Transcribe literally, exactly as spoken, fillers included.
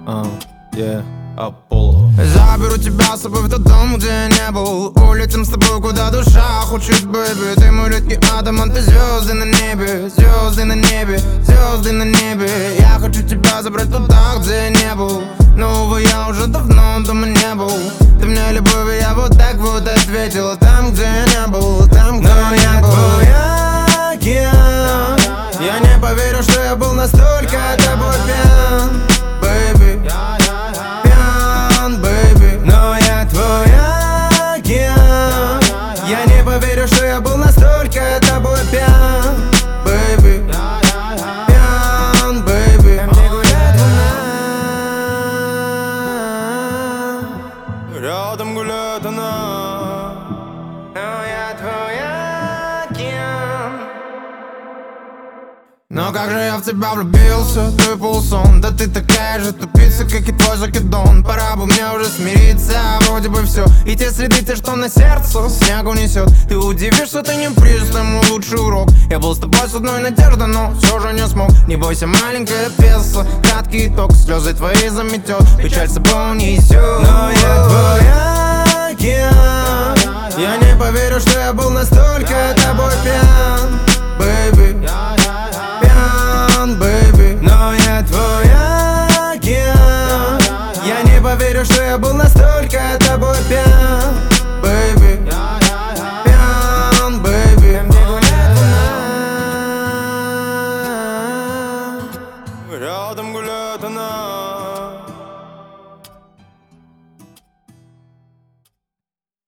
Uh, yeah, Apollo. Заберу тебя с собой в тот дом, где я не был. Улетим с тобой, куда душа хочет, бэби. Ты мой редкий атом, а ты звезды на небе. Звезды на небе, звезды на небе. Я хочу тебя забрать туда, где я не был. Но, увы, я уже давно дома не был. Ты мне любовь, и я вот так вот ответила. Там, где я не был, там, где я не был. Твой океан. Я не поверю, что я был настолько тобой пьян, бэйби. Пьян, бэйби. Но я твой океан. Я не поверю, что я был настолько тобой пьян, бэйби. Пьян, бэйби. Где гуляет луна, рядом гуляет она. Но я твой океан. Но как же я в тебя влюбился, твой полусон. Да ты такая же тупица, как и твой закидон. Пора бы мне уже смириться, вроде бы все. И те следы, те, что на сердце снег унесет. Ты удивишься, ты не приз, ты мой лучший урок. Я был с тобой с одной надеждой, но все же не смог. Не бойся, маленькая пьеса, краткий итог. Слезы твои заметет, печаль с собой несет. Но я твой океан. Я не поверю, что я был настолько тобой пьян, бэйби. Бэйби, но я твой океан. Я не поверю, что я был настолько тобой пьян, бэйби. Пьян, бэйби. Где гуляет луна, рядом гуляет она.